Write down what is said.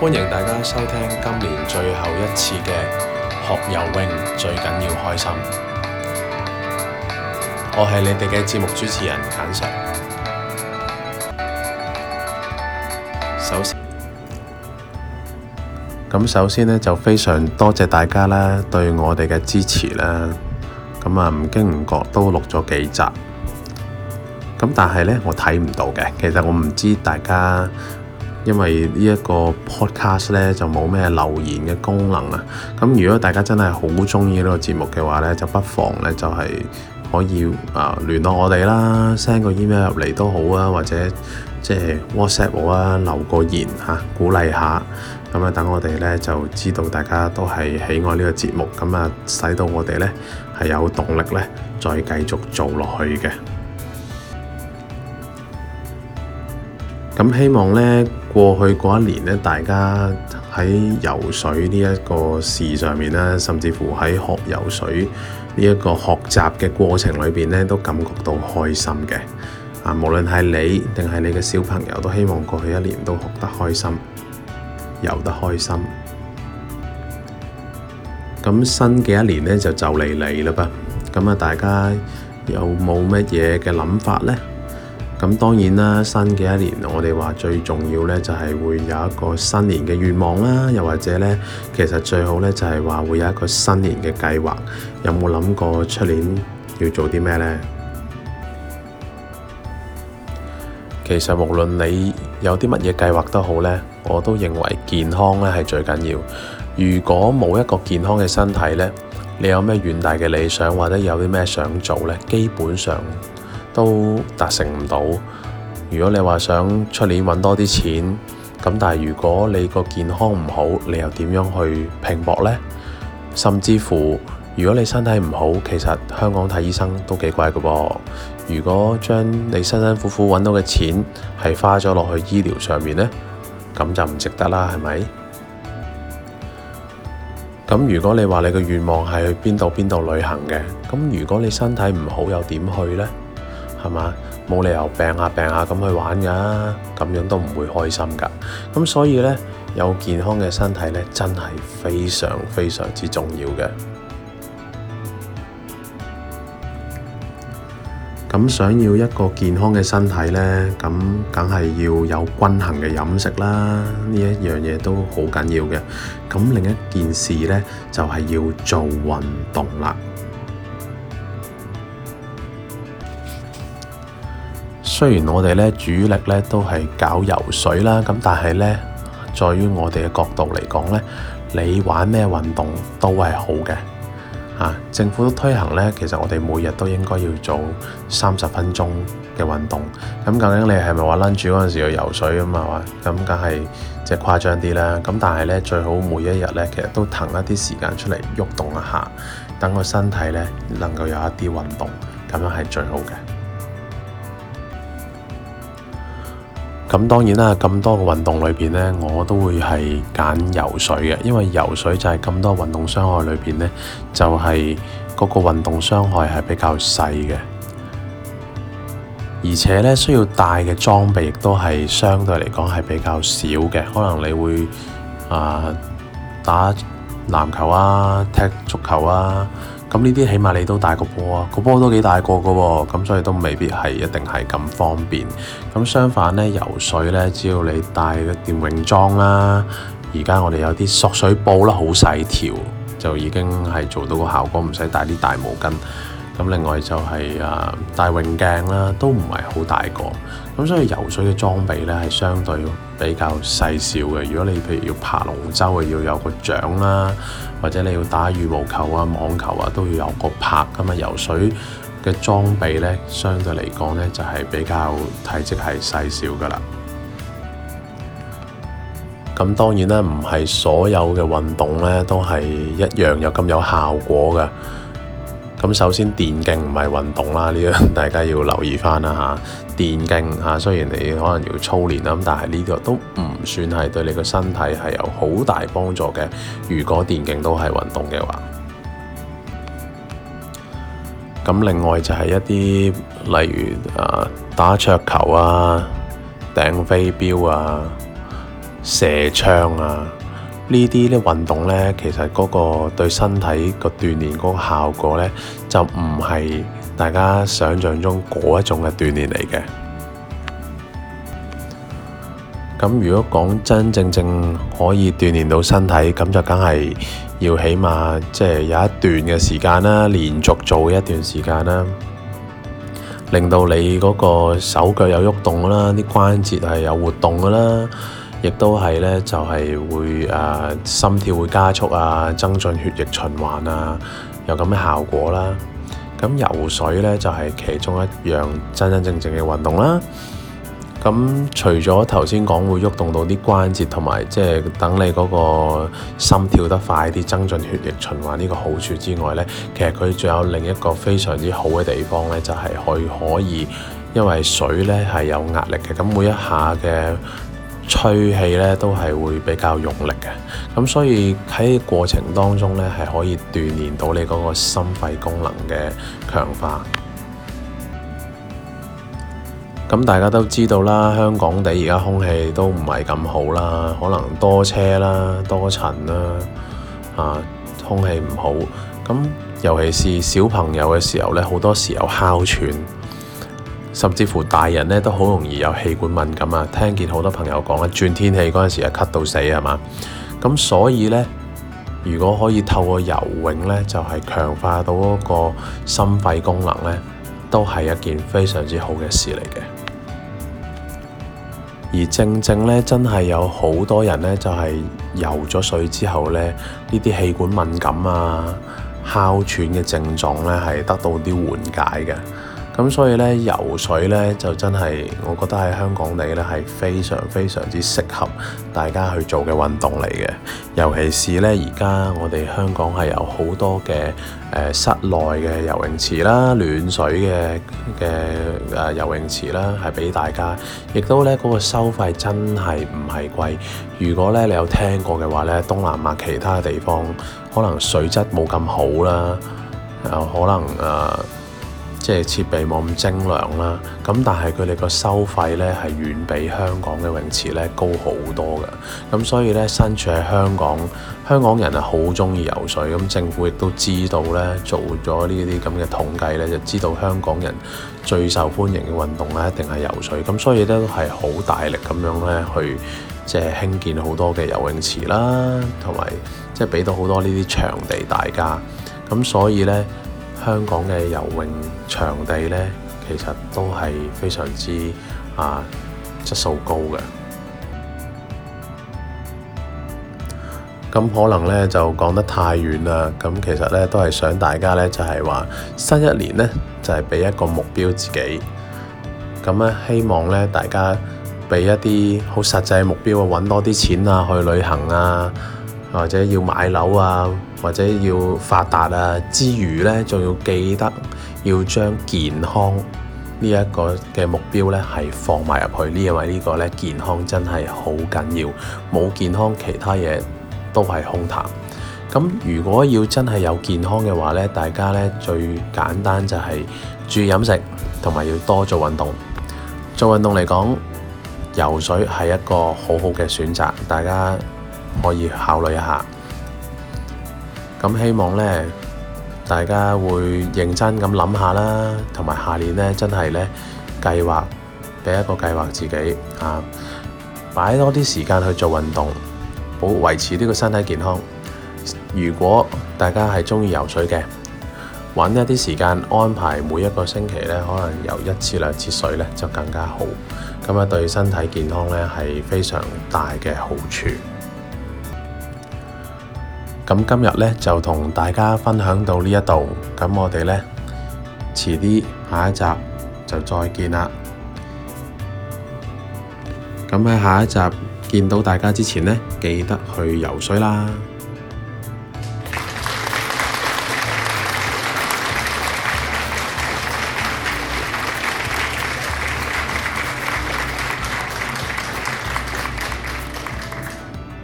歡迎大家收聽今年最後一次嘅學游泳，最緊要開心。我係你哋嘅節目主持人簡 Sir。首先呢，就非常多謝大家啦，對我哋嘅支持啦。唔經唔覺都錄咗幾集。但係呢，我睇唔到嘅。其實我唔知大家，因為呢一個 podcast 呢就冇咩留言嘅功能啊。如果大家真係好鍾意呢個節目嘅話呢，就不妨呢就係可以聯絡我哋啦 ，send 個 email 入嚟都好啊，或者即係 WhatsApp 我啊，留個言嚇，鼓勵下。等我哋呢就知道大家都係喜愛呢個節目，使到我哋呢係有動力呢再繼續做落去嘅。希望呢過去嗰一年呢，大家喺游水呢一個事上面啦，甚至乎喺學游水呢一個學習嘅過程裏邊呢，都感覺到開心嘅。無論係你定係你嘅小朋友，都希望過去一年都學得開心，游得開心。新嘅一年呢就嚟啦噃，大家有冇乜嘢嘅諗法呢？當然啦，新嘅一年我哋話最重要呢就係會有一個新年嘅願望啦，又或者呢，其實最好呢就係話會有一個新年嘅計劃。有冇諗過出年要做啲咩呢？其實無論你有啲乜嘢計劃都好呢，我都認為健康呢係最緊要。如果冇一個健康嘅身體呢，你有咩遠大嘅理想或者有啲咩想做呢，基本上都達成唔到。如果你話想出年揾多啲錢，但係如果你個健康唔好，你又點樣去拼搏呢？甚至乎如果你身體唔好，其實香港睇醫生都幾貴㗎噃。如果將你辛辛苦苦揾到嘅錢係花咗落去醫療上面呢，咁就唔值得啦，係咪？如果你話你嘅願望係去邊度旅行嘅，如果你身體唔好又點去呢？係嘛？冇理由病下咁去玩㗎，咁樣都唔會開心㗎。所以呢，有健康嘅身體呢，真係非常非常之重要嘅。想要一個健康嘅身體呢，梗係要有均衡嘅飲食啦，呢一樣嘢都好緊要嘅。另一件事呢，就係要做運動啦。雖然我哋呢主力呢都係搞游水啦，但係呢，在於我哋嘅角度嚟講呢，你玩咩運動都係好嘅。政府都推行呢，其實我哋每日都應該要做30分鐘嘅運動。究竟你係咪話 lunch 嗰陣時去游水啊嘛？梗係即係誇張啲啦。但係呢，最好每一日呢，其實都騰一啲時間出嚟喐動一下，等個身體呢能夠有一啲運動，咁樣係最好嘅。當然啦，咁多個運動裏邊呢，我都會係揀游水嘅，因為游水就係咁多運動傷害裏邊呢，就係嗰個運動傷害係比較細嘅，而且呢，需要帶嘅裝備亦都係相對嚟講係比較少嘅。可能你會打籃球啊、踢足球啊。呢啲起碼你都帶個波啊，個波都幾大個㗎喎，所以都未必係一定係咁方便。相反呢，游水呢，只要你帶一件泳裝啦，而家我哋有啲索水布啦，好細條，就已經係做到個效果，唔使帶啲大毛巾。另外就係帶泳鏡啦，都唔係好大個。所以游水嘅裝備呢係相對比較細小嘅。如果你譬如要爬龍舟要有個槳啦，或者你要打羽毛球啊、網球啊，都要有個拍㗎嘛。游水嘅裝備呢，相對嚟講呢，就係比較體積係細小㗎啦。當然啦，唔係所有嘅運動呢都係一樣有咁有效果㗎。首先電競唔係運動啦，呢樣大家要留意翻啦嚇。電競雖然你可能要操練啦，但係呢個都唔算係對你個身體係有好大幫助嘅。如果電競都係運動嘅話，另外就係一啲例如打桌球啊、掟飛鏢啊、 射槍啊，呢啲咧運動咧，其實嗰個對身體個鍛鍊嗰個效果咧，就唔係大家想像中嗰一種嘅鍛鍊嚟嘅。咁如果講真正可以鍛鍊到身體，咁就梗係要起碼即係有一段嘅時間啦，連續做一段時間啦，令到你嗰個手腳有喐動啦，啲關節係有活動噶啦，亦都係咧就係會心跳會加速啊，增進血液循環啊，有咁嘅效果啦。咁游水咧就係其中一樣真正嘅運動啦。咁除咗頭先講會喐動到啲關節，同埋即係等你嗰個心跳得快啲，增進血液循環呢個好處之外咧，其實佢仲有另一個非常之好嘅地方咧，就係可以因為水咧係有壓力嘅，咁每一下嘅吹氣咧都係會比較用力嘅，咁所以喺過程當中咧係可以鍛鍊到你嗰個心肺功能嘅強化。咁大家都知道啦，香港地而家空氣都唔係咁好啦，可能多車啦、多塵啦，空氣唔好。咁尤其是小朋友嘅時候咧，好多時候哮喘，甚至乎大人咧都好容易有氣管敏感啊。聽見好多朋友講啦，轉天氣嗰陣時咳到死係嘛。咁所以咧，如果可以透過游泳咧，就係強化到嗰個心肺功能咧，都係一件非常之好嘅事嚟嘅。而正咧，真係有好多人咧，就係游咗水之後咧，呢啲氣管敏感啊、哮喘嘅症狀咧，係得到啲緩解嘅。咁所以咧，游水咧就真係，我覺得喺香港地咧係非常之適合大家去做嘅運動嚟嘅。尤其是咧，而家我哋香港係有好多嘅室內嘅游泳池啦、暖水嘅游泳池啦，係俾大家。亦都咧嗰個收費真係唔係貴。如果咧你有聽過嘅話咧，東南亞其他地方可能水質冇咁好啦，可能即係設備冇咁精良啦，咁但係佢哋個收費咧係遠比香港嘅泳池咧高好多嘅。咁所以咧，身處喺香港人係好中意游水，咁政府亦都知道咧，做咗呢啲咁嘅統計咧，就知道香港人最受歡迎嘅運動咧一定係游水。咁所以咧都係好大力咁樣咧去即係興建好多嘅游泳池啦，同埋即係俾到好多呢啲場地大家。咁所以咧，香港嘅游泳場地咧，其實都係非常之質素高嘅。咁可能咧就講得太遠啦。咁其實咧都係想大家咧就係話新一年咧就係俾一個目標自己。咁咧希望咧大家俾一啲好實際嘅目標啊，揾多啲錢啊，去旅行啊，或者要買樓啊，或者要發達啊，之餘咧，仲要記得要將健康呢一個嘅目標咧，係放埋入去。因為呢個咧健康真係好緊要，冇健康其他嘢都係空談。咁如果要真係有健康嘅話咧，大家咧最簡單就係注意飲食，同埋要多做運動。做運動嚟講，游水係一個好好嘅選擇，大家可以考慮一下。咁希望咧，大家會認真咁諗下啦，同埋下年咧真係咧計劃，俾一個計劃自己擺多啲時間去做運動，維持呢個身體健康。如果大家係中意游水嘅，揾一啲時間安排每一個星期咧，可能游1次2次水咧就更加好。咁啊，對身體健康咧係非常大嘅好處。咁今日咧就同大家分享到呢一度，咁我哋咧遲啲下一集就再見啦。咁喺下一集見到大家之前咧，記得去游水啦〜